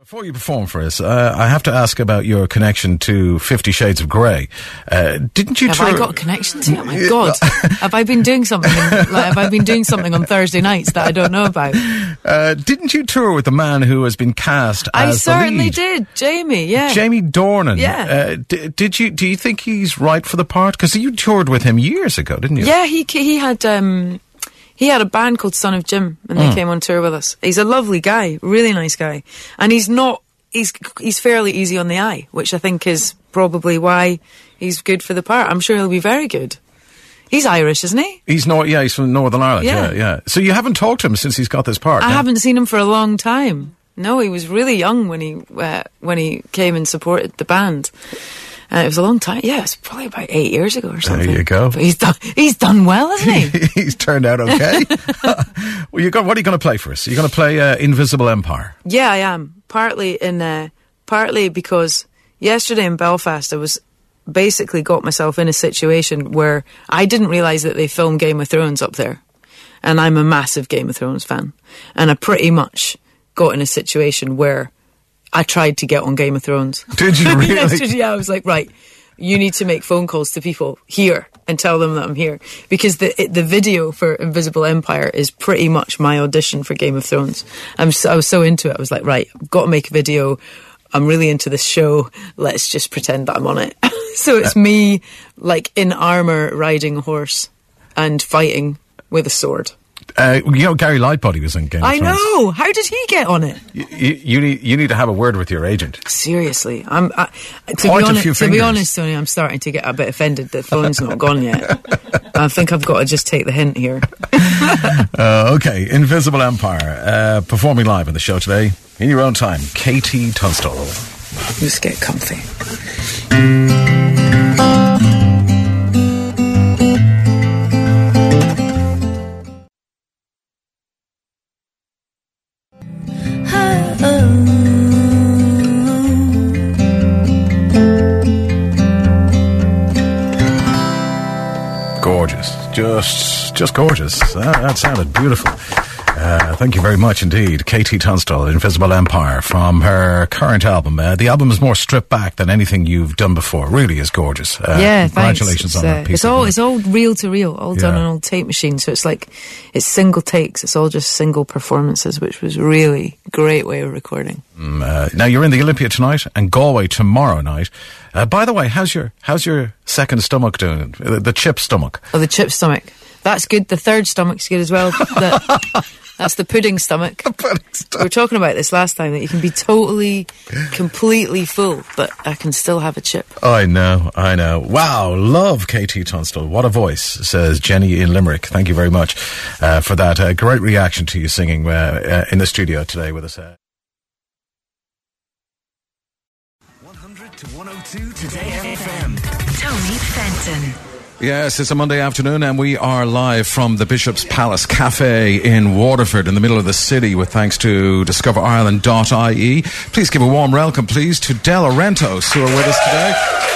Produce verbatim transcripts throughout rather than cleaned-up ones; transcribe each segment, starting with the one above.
Before you perform for us, uh, I have to ask about your connection to Fifty Shades of Grey. Uh, didn't you? Have tour- I got a connection to it? Oh my God! Have I been doing something? Like, have I been doing something on Thursday nights that I don't know about? Uh, didn't you tour with the man who has been cast I as certainly the lead? did, Jamie. Yeah, Jamie Dornan. Yeah. Uh, d- did you? Do you think he's right for the part? Because you toured with him years ago, didn't you? Yeah, he he had um, he had a band called Son of Jim, and they Mm. came on tour with us. He's a lovely guy, really nice guy, and he's not. He's he's fairly easy on the eye, which I think is probably why he's good for the part. I'm sure he'll be very good. He's Irish, isn't he? He's not. Yeah, he's from Northern Ireland. Yeah. Yeah. yeah, So you haven't talked to him since he's got this part. I no? haven't seen him for a long time. No, he was really young when he uh, when he came and supported the band. Uh, it was a long time. Yeah, it's probably about eight years ago or something. There you go. But he's done. He's done well, hasn't he? He's turned out okay. Well, you got. What are you going to play for us? You're going to play uh, Invisible Empire. Yeah, I am. Partly in, uh, partly because yesterday in Belfast, I was basically got myself in a situation where I didn't realise that they filmed Game of Thrones up there, and I'm a massive Game of Thrones fan, and I pretty much got in a situation where I tried to get on Game of Thrones. Did you really? Yesterday, yeah, I was like, right, you need to make phone calls to people here and tell them that I'm here, because the it, the video for Invisible Empire is pretty much my audition for Game of Thrones. I'm so, I was so into it. I was like, right, I've got to make a video. I'm really into this show. Let's just pretend that I'm on it. So it's me, like, in armour, riding a horse and fighting with a sword. Uh, you know, Gary Lightbody was in Game of I Thrones. know. How did he get on it? You, you, you need you need to have a word with your agent. Seriously, I'm. I, to Point be a honest, few to be fingers. honest, Tony, I'm starting to get a bit offended that phone's not gone yet. I think I've got to just take the hint here. Uh, okay, Invisible Empire, uh, performing live on the show today in your own time. Katie Tunstall. Just get comfy. Gorgeous. Just just gorgeous. That, that sounded beautiful. Uh, thank you very much indeed. Katie Tunstall, Invisible Empire, from her current album. Uh, the album is more stripped back than anything you've done before. Really is gorgeous. Uh, Yeah, congratulations thanks. on It's, that uh, piece. It's of all work. it's all reel to reel, all done Yeah. on old tape machine. So it's like it's single takes. It's all just single performances, which was really great way of recording. Mm, uh, now you're in the Olympia tonight and Galway tomorrow night. Uh, by the way, how's your how's your second stomach doing? Uh, the chip stomach. Oh, the chip stomach. That's good. The third stomach's good as well. The, that's the pudding stomach. We were talking about this last time, that you can be totally, completely full, but I can still have a chip. I know, I know. Wow, love Katie Tunstall. What a voice, says Jenny in Limerick. Thank you very much uh, for that. Uh, great reaction to you singing uh, uh, in the studio today with us. Uh. one hundred to one oh two Today F M. Tony Fenton. Yes, it's a Monday afternoon and we are live from the Bishop's Palace Cafe in Waterford in the middle of the city with thanks to discover ireland dot I E. Please give a warm welcome, please, to De Laurentiis, who are with us today.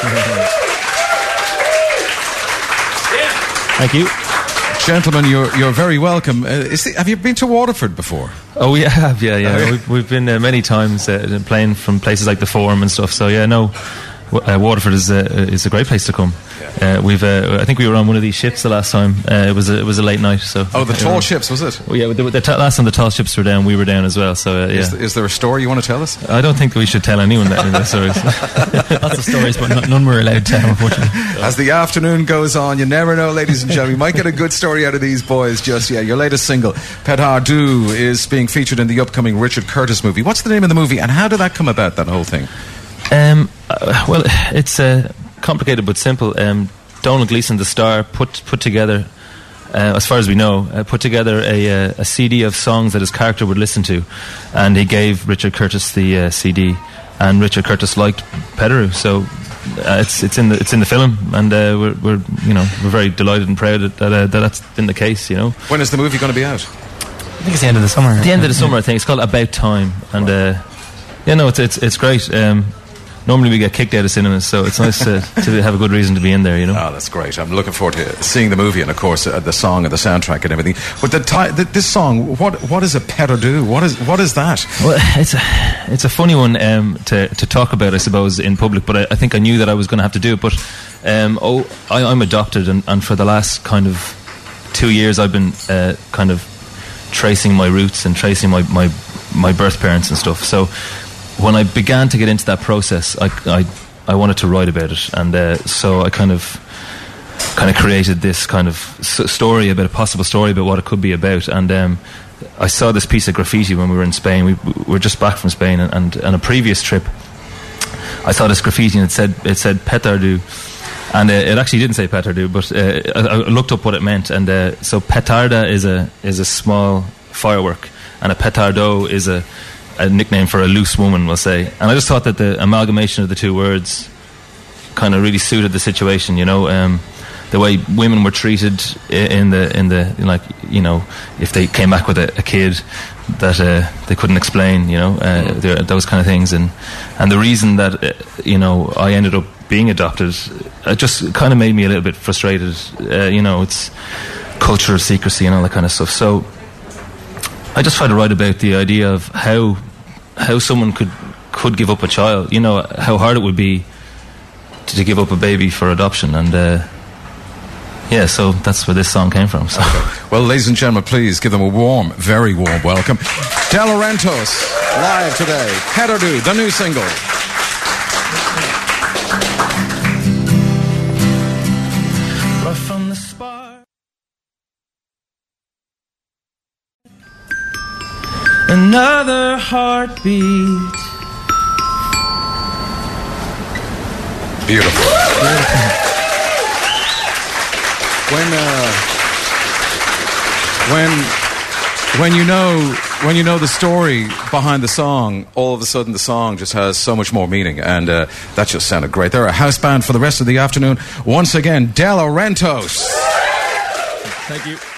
Thank you. Gentlemen, you're you're very welcome. Uh, is the, have you been to Waterford before? Oh, we have, yeah, yeah. Okay. We've, we've been uh, many times uh, playing from places like the Forum and stuff. So yeah, no, w- uh, Waterford is a is a great place to come. Uh, we've uh, I think we were on one of these ships the last time. Uh, it was a, it was a late night. So Oh, the uh, tall ships, was it? Well, yeah, the, the t- last time the tall ships were down, we were down as well. So uh, yeah. Is, is there a story you want to tell us? I don't think we should tell anyone that any of the stories. Lots of stories, but none, none were allowed to tell, unfortunately. As the afternoon goes on, you never know, ladies and gentlemen. You might get a good story out of these boys just yet. Your latest single, Petardu, is being featured in the upcoming Richard Curtis movie. What's the name of the movie, and how did that come about, that whole thing? Um, uh, well, it's uh, complicated but simple. Um, Donald Gleeson, the star, put put together, uh, as far as we know, uh, put together a, uh, a C D of songs that his character would listen to, and he gave Richard Curtis the uh, C D, and Richard Curtis liked Petaroo, so uh, it's it's in the it's in the film, and uh, we're we're you know we're very delighted and proud that, uh, that that's been the case. You know, When is the movie going to be out? I think it's the end of the summer. at the end of the summer, I think it's called About Time, and uh, yeah, no, it's it's it's great. Um, normally we get kicked out of cinemas, so it's nice to, to have a good reason to be in there, you know. Oh, that's great. I'm looking forward to seeing the movie and, of course, uh, the song and the soundtrack and everything. But the, ti- the this song, what what is a pet or do? What is what is that? Well, it's a it's a funny one um, to to talk about, I suppose, in public. But I, I think I knew that I was going to have to do it. But um, oh, I, I'm adopted, and, and for the last kind of two years, I've been uh, kind of tracing my roots and tracing my, my my birth parents and stuff. So when I began to get into that process, I I, I wanted to write about it, and uh, so I kind of kind of created this kind of s- story about a possible story about what it could be about. And um, I saw this piece of graffiti when we were in Spain. We, we were just back from Spain, and, and on a previous trip, I saw this graffiti and it said it said petardo, and uh, it actually didn't say petardo, but uh, I, I looked up what it meant, and uh, so petarda is a is a small firework, and a petardo is a, a nickname for a loose woman, we'll say. And I just thought that the amalgamation of the two words kind of really suited the situation, you know. Um, the way women were treated in the in the like, you know, if they came back with a, a kid that uh, they couldn't explain, you know, uh, mm. those kind of things, and and the reason that uh, you know I ended up being adopted, it just kind of made me a little bit frustrated. Uh, you know, it's cultural secrecy and all that kind of stuff. So I just tried to write about the idea of how how someone could could give up a child. You know, how hard it would be to, to give up a baby for adoption, and. Uh, Yeah, so that's where this song came from. So. Okay. Well, ladies and gentlemen, please give them a warm, very warm welcome. De Laurentiis, live today. Head or Do, the new single. Right from the spark. Another heartbeat. Beautiful. Beautiful. When, uh, when, when you know, when you know the story behind the song, all of a sudden the song just has so much more meaning, and uh, that just sounded great. They're a house band for the rest of the afternoon. Once again, De Laurentiis. Thank you.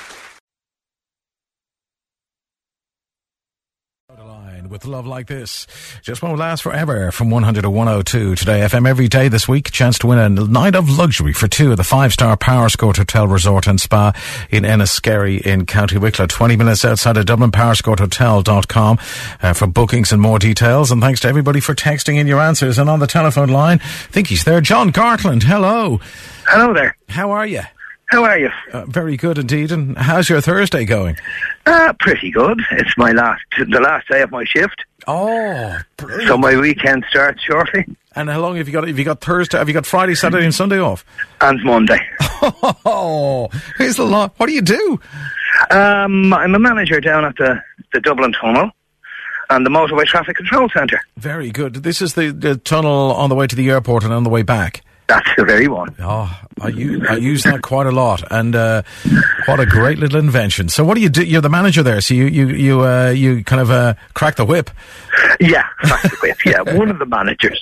With love like this, just won't last forever. From one hundred to one oh two Today F M every day this week. Chance to win a night of luxury for two at the five-star Powerscourt Hotel Resort and Spa in Enniskerry in County Wicklow, twenty minutes outside of Dublin. Powerscourt Hotel dot com uh, for bookings and more details. And thanks to everybody for texting in your answers. And on the telephone line, I think he's there, John Gartland. Hello. Hello there. How are you? How are you? Uh, very good indeed. And how's your Thursday going? Uh, pretty good. It's my last, the last day of my shift. Oh, brilliant. So my weekend starts shortly. And how long have you got? Have you got Thursday? Have you got Friday, Saturday, and Sunday off? And Monday. Oh, here's the lot. What do you do? Um, I'm a manager down at the, the Dublin Tunnel and the Motorway Traffic Control Centre. Very good. This is the, the tunnel on the way to the airport and on the way back. That's the very one. Oh, I use, I use that quite a lot, and uh, what a great little invention. So, what do you do? You're the manager there, so you you you uh, you kind of uh, crack the whip. Yeah, crack the whip. Yeah, one of the managers.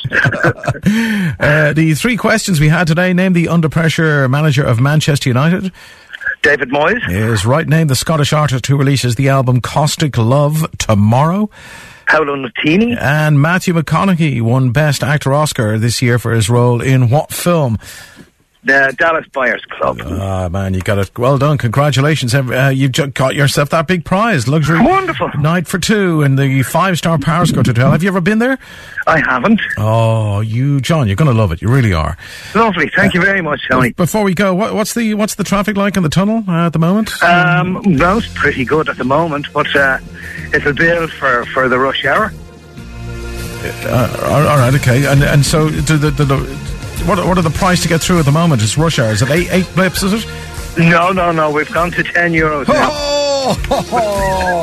uh, the three questions we had today: name the under pressure manager of Manchester United. David Moyes is right. Name the Scottish artist who releases the album Caustic Love tomorrow. Paolo Nutini. And Matthew McConaughey won Best Actor Oscar this year for his role in what film? The Dallas Buyers Club. Ah, man, you got it. Well done. Congratulations. Uh, you've just got yourself that big prize. Luxury Wonderful. Night for two in the five-star Powerscourt Hotel. Have you ever been there? I haven't. Oh, you, John, you're going to love it. You really are. Lovely. Thank uh, you very much, Tony. Before we go, what, what's the what's the traffic like in the tunnel uh, at the moment? Um, well, it's pretty good at the moment, but uh, it'll build for, for the rush hour. Uh, all right, okay. And and so, do the, the, the what what are the price to get through at the moment? It's rush hour. Is it eight eight blips? Is it? No, no, no. We've gone to ten euros now. Oh!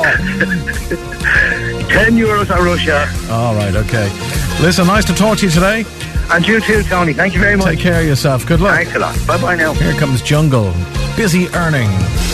ten euros at rush hour. All right, okay. Listen, nice to talk to you today. And you too, Tony. Thank you very much. Take care of yourself. Good luck. Thanks a lot. Bye bye now. Here comes Jungle. Busy earning.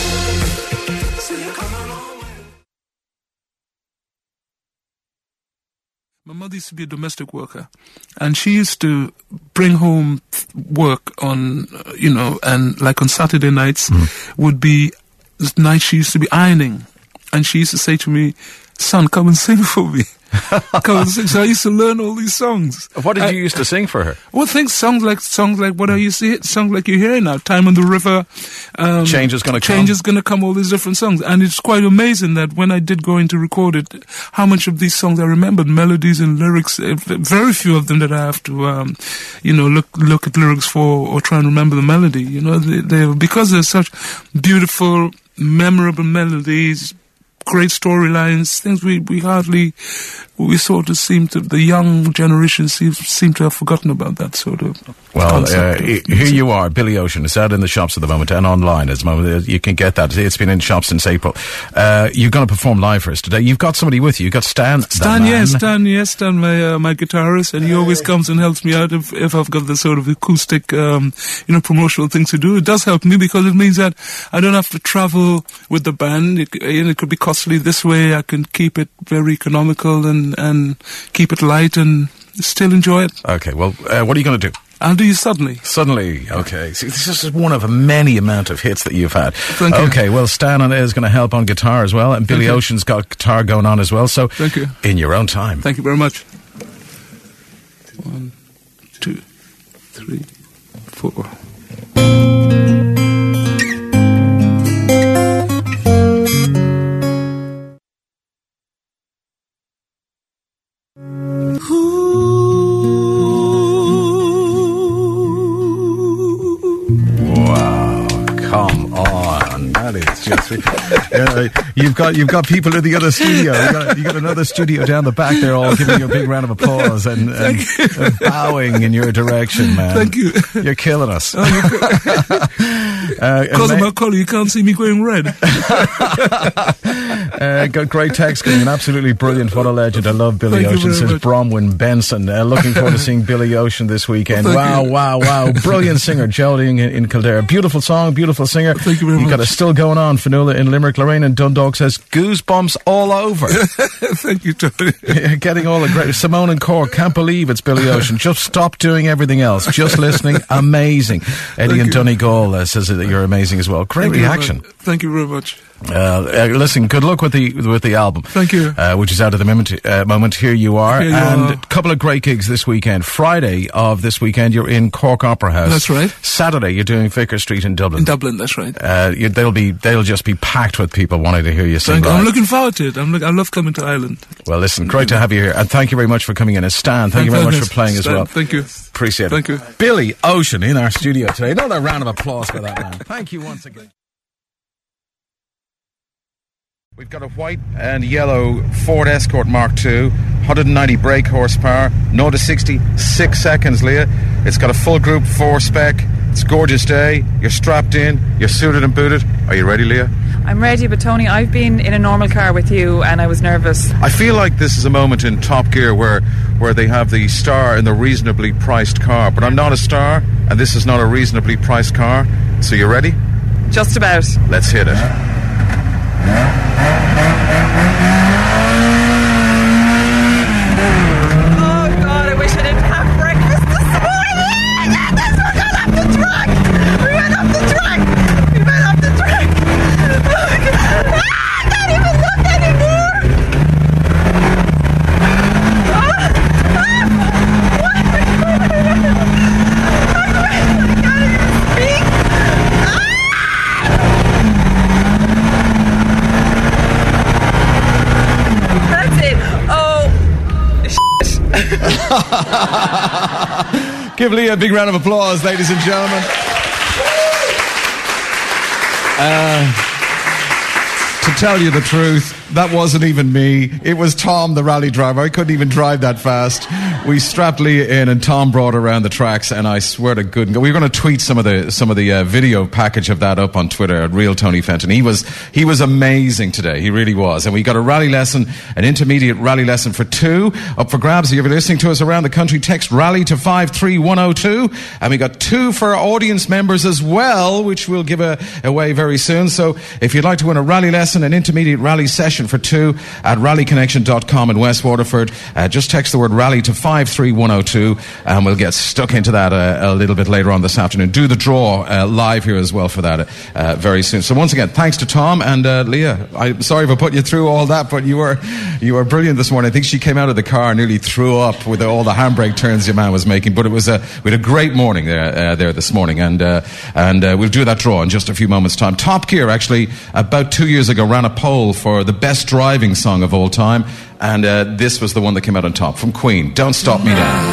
My mother used to be a domestic worker, and she used to bring home work on, uh, you know, and like on Saturday nights mm. would be nights she used to be ironing. and she used to say to me, "Son, come and sing for me." Come and sing. So I used to learn all these songs. What did I, you used to sing for her? Well, things, songs like songs like what I used to hit, songs like you're hearing now, "Time on the River." Um, Change is gonna come. Change is gonna come. All these different songs, and it's quite amazing that when I did go in to record it, how much of these songs I remembered, melodies and lyrics. uh, Very few of them that I have to, um, you know, look look at lyrics for or try and remember the melody. You know, they, they because they're such beautiful, memorable melodies. Great storylines, things we, we hardly, we sort of seem to, the young generation seem, seem to have forgotten about that sort of Well, uh, of here you are, Billy Ocean. It's out in the shops at the moment and online at the moment. You can get that. It's been in shops since April. Uh, you're going to perform live for us today. You've got somebody with you. You've got Stan. Stan, yes, Stan, yes, Stan, my uh, my guitarist, and he always comes and helps me out if, if I've got the sort of acoustic, um, you know, promotional things to do. It does help me because it means that I don't have to travel with the band. It, you know, it could be costly. This way I can keep it very economical and, and keep it light and still enjoy it. Okay, well, uh, what are you going to do? I'll do you suddenly. Suddenly, okay. See, this is one of a many amount of hits that you've had. Thank you. Okay, well, Stan is going to help on guitar as well, and Billy Thank you. Ocean's got guitar going on as well. So, Thank you. In your own time. Thank you very much. One, two, three, four. Uh, you've got you've got people in the other studio. You got, you got another studio down the back there, all giving you a big round of applause and, and, and bowing in your direction, man. Thank you. You're killing us. Oh, because uh, of my colour, you can't see me going red. uh, got great text coming in. Absolutely brilliant. What a legend. I love Billy Thank Ocean. Says Bronwyn Benson. Uh, looking forward to seeing Billy Ocean this weekend. Well, wow, you. wow, wow. Brilliant singer. Geraldine in, in Kildare. Beautiful song, beautiful singer. Thank you very You've much. got it still going on. Fanula in Limerick. Lorraine in Dundalk says goosebumps all over. Thank you, Tony. Getting all the great. Simone in Cork. Can't believe it's Billy Ocean. Just stop doing everything else. Just listening. Amazing. Eddie Thank in you. Donegal uh, says that you're amazing as well. Great Thank you reaction. very much. Thank you very much. Uh, uh, listen, good luck with the with the album. Thank you. Uh, which is out at the moment. Uh, moment. Here you are, Here you and are. a couple of great gigs this weekend. Friday of this weekend, you're in Cork Opera House. That's right. Saturday, you're doing Vicar Street in Dublin. In Dublin, that's right. Uh, you, they'll be they'll just be packed with people wanting to hear you sing. Thank you. live. I'm looking forward to it. I'm look, I love coming to Ireland. Well, listen, great to have you here, and thank you very much for coming in. And Stan, thank, you very much goodness. for playing as Stan, well. Thank you. Appreciate Thank it. you. Billy Ocean in our studio today. Another round of applause for that man. Thank you once again. We've got a white and yellow Ford Escort Mark two, one hundred ninety brake horsepower, zero to sixty, six seconds, Leah. It's got a full group four spec. It's a gorgeous day. You're strapped in. You're suited and booted. Are you ready, Leah? I'm ready, but Tony, I've been in a normal car with you and I was nervous. I feel like this is a moment in Top Gear where, where they have the star in the reasonably priced car. But I'm not a star, and this is not a reasonably priced car. So you ready? Just about. Let's hit it. Oh God, I wish I didn't have breakfast this morning. That's what got off the truck. We went up the truck. We went up the truck. Oh God. Ah, I can't even look anymore. Ah, ah, what is going on? I can't even speak. That's it. Oh, Give Leah a big round of applause, ladies and gentlemen. Uh, to tell you the truth, that wasn't even me. It was Tom, the rally driver. I couldn't even drive that fast. We strapped Leah in, and Tom brought her around the tracks. And I swear to goodness, we were going to tweet some of the some of the uh, video package of that up on Twitter at Real Tony Fenton. He was he was amazing today. He really was. And we got a rally lesson, an intermediate rally lesson for two up for grabs. If you're listening to us around the country, text rally to five three one oh two, and we got two for our audience members as well, which we'll give a, away very soon. So if you'd like to win a rally lesson, an intermediate rally session Connection for two at rally connection dot com in West Waterford. Uh, just text the word rally to five three one oh two and we'll get stuck into that uh, a little bit later on this afternoon. Do the draw uh, live here as well for that uh, very soon. So once again, thanks to Tom and uh, Leah. I'm sorry for putting you through all that, but you were you were brilliant this morning. I think she came out of the car and nearly threw up with all the handbrake turns your man was making. But it was a we had a great morning there uh, there this morning, and uh, and uh, we'll do that draw in just a few moments' time. Top Gear actually about two years ago ran a poll for the best driving song of all time, and uh, this was the one that came out on top from Queen. Don't Stop Me Now.